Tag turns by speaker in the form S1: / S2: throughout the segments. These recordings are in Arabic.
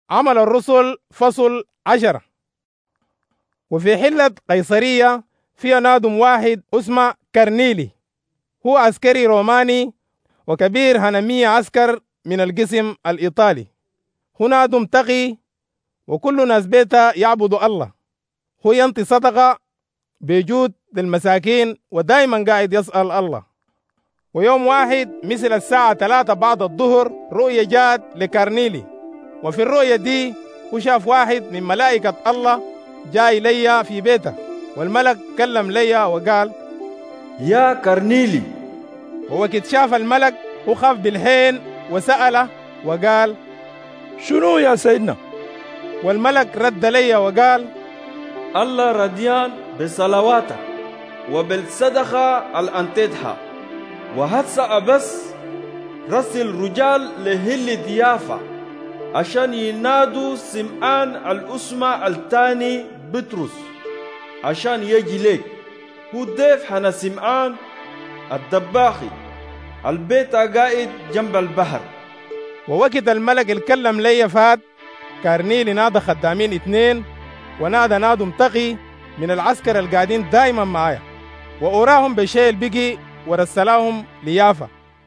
S1: عمل الرسل فصل 10. وفي حلة قيصرية فيها نادم واحد اسمه كرنيلي، هو عسكري روماني وكبير هنمية عسكر من القسم الإيطالي. هو نادم تقي وكل ناس بيته يعبدوا الله. هو ينطي صدقة بيجود للمساكين ودائما قاعد يسأل الله. ويوم واحد مثل الساعة 3 بعد الظهر رؤية جات لكرنيلي، وفي الرؤية دي هو شاف واحد من ملائكة الله جاي ليا في بيته، والملك كلم ليا وقال:
S2: يا كرنيلي.
S1: ووقت شاف الملك هو خاف بالحين وسأله وقال:
S3: شنو يا سيدنا؟
S1: والملك رد ليا وقال:
S2: الله رديان بصلواتك وبالصدقة الأنتدها، وهسا بس رسل رجال لهل ضيافة عشان ينادوا سمعان الأسمى التاني بطرس عشان يجي ليك. هو ضيف حنا سمعان الدباخي البيت قائد جنب البحر.
S1: ووقت الملك الكلم ليا فات، كارنيلي نادى خدامين 2 ونادى نادم تقي من العسكر القاعدين دايما معايا، وأراهم بشيء البقي ورسلاهم ليافا.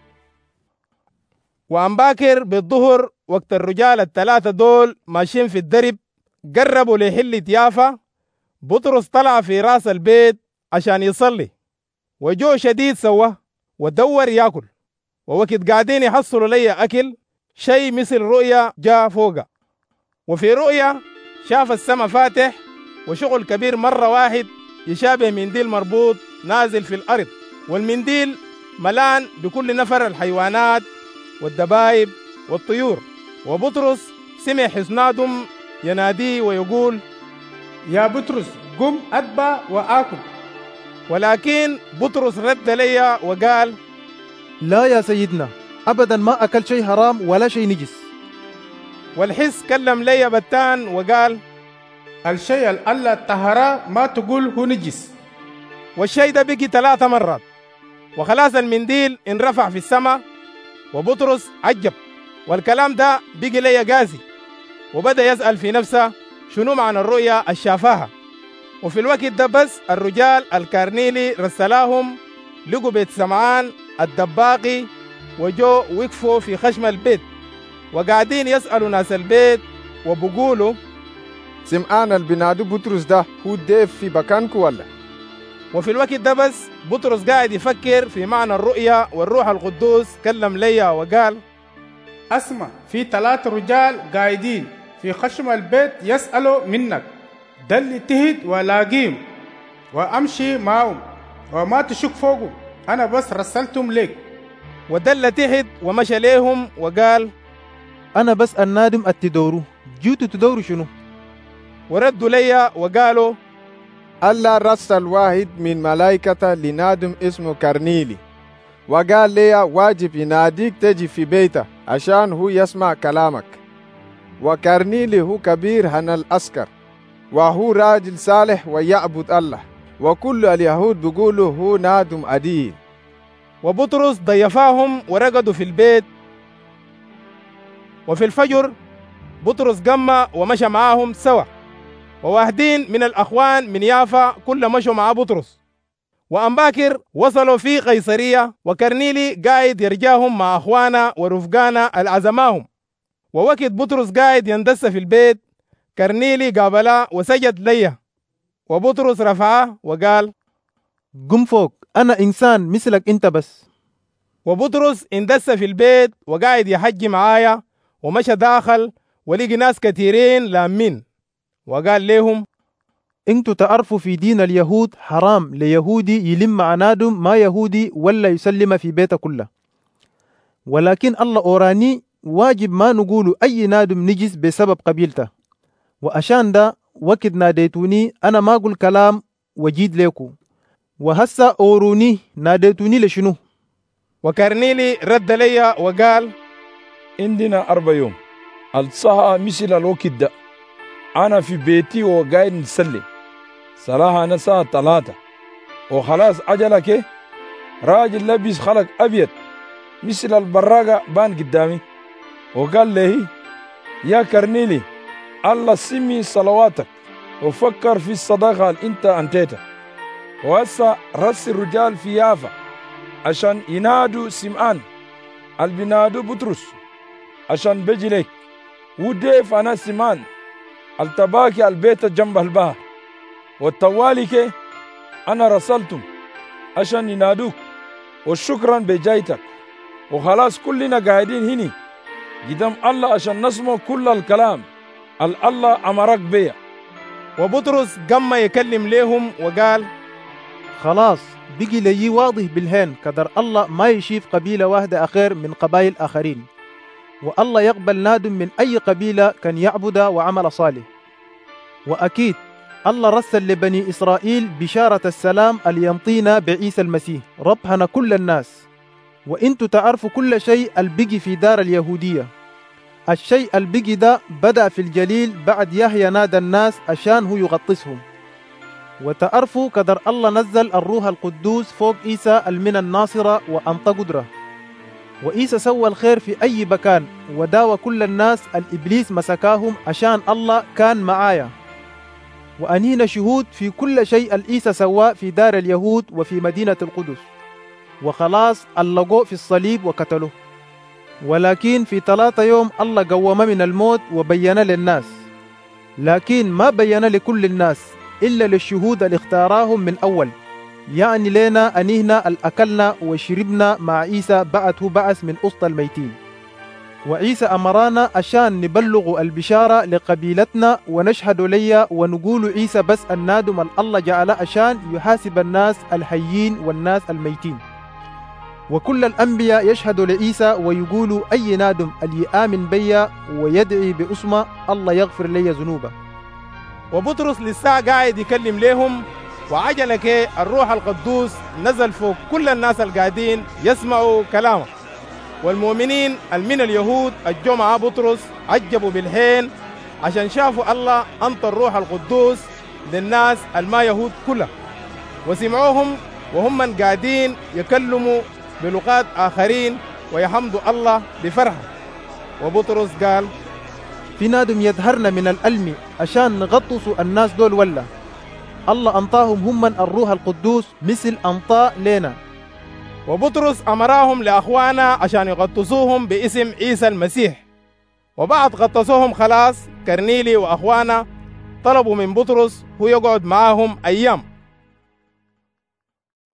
S1: وعن باكر بالظهر وقت الرجال ال3 دول ماشيين في الدرب قربوا لحلة يافا، بطرس طلع في راس البيت عشان يصلي، وجوع شديد سواه ودور ياكل. ووقت قاعدين يحصلوا لي أكل، شيء مثل رؤيا جاء فوقه. وفي رؤيا شاف السما فاتح وشغل كبير مرة واحد يشابه منديل مربوط نازل في الأرض، والمنديل ملان بكل نفر الحيوانات والدبايب والطيور. وبطرس سمع حسنادم يناديه ويقول:
S4: يا بطرس قم أتبع وآكل.
S1: ولكن بطرس رد لي وقال:
S5: لا يا سيدنا، أبدا ما أكل شيء حرام ولا شيء نجس.
S1: والحس كلم لي بتان وقال:
S4: الشيء الله طهره ما تقول هو نجس.
S1: والشيء ده بقي 3 مرات، وخلاص المنديل انرفع في السماء. وبطرس عجب، والكلام ده بقي لي قاسي، وبدأ يسأل في نفسه شنو معنى الرؤيا الشافاها. وفي الوقت ده بس الرجال الكارنيلي رسلاهم لقوا بيت سمعان الدباقي، وجو وقفوا في خشم البيت وقاعدين يسألوا ناس البيت وبقولوا:
S6: سمعان البنادو بطرس ده هو ضيف في مكانكم ولا؟
S1: وفي الوقت ده بس بطرس قاعد يفكر في معنى الرؤيا، والروح القدوس كلم ليا وقال:
S4: اسمع، في 3 رجال قاعدين في خشم البيت يسألوا منك، دل تهد ولاقيم وامشي معهم وما تشك فوقهم، انا بس رسلتهم لك.
S1: ودل تحت ومشى ليهم وقال:
S5: أنا بس النادم التدورو، جيتوا تدوروا شنو؟
S1: وردوا ليا وقالوا:
S6: الله رسل واحد من ملائكته لنادم اسمه كرنيلي، وقال لي واجب يناديك تجي في بيته عشان هو يسمع كلامك. وكرنيلي هو كبير هن العسكر، وهو راجل صالح ويعبد الله، وكل اليهود بيقولوا هو نادم عديل.
S1: وبطرس ضيفاهم ورقدوا في البيت. وفي الفجر بطرس قام ومشى معاهم سوا، وواحدين من الأخوان من يافا كل مشوا مع بطرس. وأنباكر وصلوا في قيصرية، وكرنيلي قاعد يرجاهم مع أخوانا ورفقانا العزماهم. ووقت بطرس قاعد يندس في البيت، كرنيلي قابله وسجد ليه، وبطرس رفعه وقال:
S5: قم فوق، أنا إنسان مثلك أنت بس.
S1: وبطرس اندس في البيت وقاعد يحجي معايا، ومشى داخل ولقي ناس كثيرين لامين، وقال لهم:
S5: انتوا تعرفوا في دين اليهود حرام ليهودي يلم مع نادم ما يهودي ولا يسلم في بيته كله، ولكن الله أوراني واجب ما نقولوا أي نادم نجس بسبب قبيلته. وعشان ده وقت ناديتوني أنا ما أقول كلام وجيد لكم، وهسا أوروني ناديتوني لشنو؟
S1: وكرنيلي رد لي وقال:
S3: عندنا 4 يوم الصحة مثل الوقت ده، أنا في بيتي وقاعد نصلي صلاة أنا الساعة 3، وخلاص أجلك راجل لبس خلق أبيض مثل البراقة بان قدامي، وقال لي: يا كرنيلي الله سمي صلواتك وفكر في الصداقة اللي انت انتيتها. وهسا رس الرجال في يافا عشان ينادوا سمعان اللي بينادوا بطرس عشان بيجي لك، وديف أنا سمان التباكي البيت جنب البحر، والتوالي كي أنا رسلتم عشان ينادوك، وشكرا بجايتك. وخلاص كلنا قاعدين هني قدام الله عشان نسمع كل الكلام الله أمرك بيه.
S1: وبطرس قام يكلم لهم وقال:
S5: خلاص بقي لي واضح بالهين قدر الله ما يشيف قبيلة واحدة أخير من قبائل آخرين، والله يقبل نادم من أي قبيلة كان يعبد وعمل صالح. وأكيد الله رسل لبني إسرائيل بشارة السلام اللي ينطينا بعيسى المسيح ربحنا كل الناس. وإنتوا تعرفوا كل شيء البقي في دار اليهودية. الشيء البقي ده بدأ في الجليل بعد يحيى نادى الناس عشان هو يغطسهم. وتعرفوا قدر الله نزل الروح القدوس فوق عيسى المن الناصرة وأنطى قدره، وعيسى سوى الخير في أي مكان وداوى كل الناس الإبليس مسكاهم عشان الله كان معايا. وأنينا شهود في كل شيء العيسى سواه في دار اليهود وفي مدينة القدس. وخلاص اللقوه في الصليب وقتله، ولكن في 3 يوم الله قوم من الموت وبين للناس، لكن ما بين لكل الناس إلا للشهود اللي اختاراهم من أول، يعني لنا أنيهنا الأكلنا وشربنا مع عيسى بعثه بعث من وسط الميتين. وعيسى أمرانا عشان نبلغ البشارة لقبيلتنا ونشهد ليا ونقول عيسى بس النادم الله جعله عشان يحاسب الناس الحيين والناس الميتين. وكل الأنبياء يشهدوا لعيسى ويقولوا أي نادم اللي آمن بيا ويدعي باسمه الله يغفر لي ذنوبه.
S1: وبطرس لسه قاعد يكلم لهم، وعجلك الروح القدوس نزل فوق كل الناس القاعدين يسمعوا كلامه. والمؤمنين من اليهود الجمعة بطرس عجبوا بالحين عشان شافوا الله أنطى الروح القدوس للناس الما يهود كلها، وسمعوهم وهم من قاعدين يكلموا بلغات آخرين ويحمدوا الله بفرحة. وبطرس قال:
S5: في نادم يظهرنا من الألم عشان نغطسوا الناس دول، ولا الله أنطاهم هم من الروح القدوس مثل أنطاء لنا.
S1: وبطرس أمراهم لأخوانا عشان يغطسوهم باسم عيسى المسيح. وبعد غطسوهم خلاص كرنيلي وأخوانا طلبوا من بطرس هو يقعد معاهم أيام.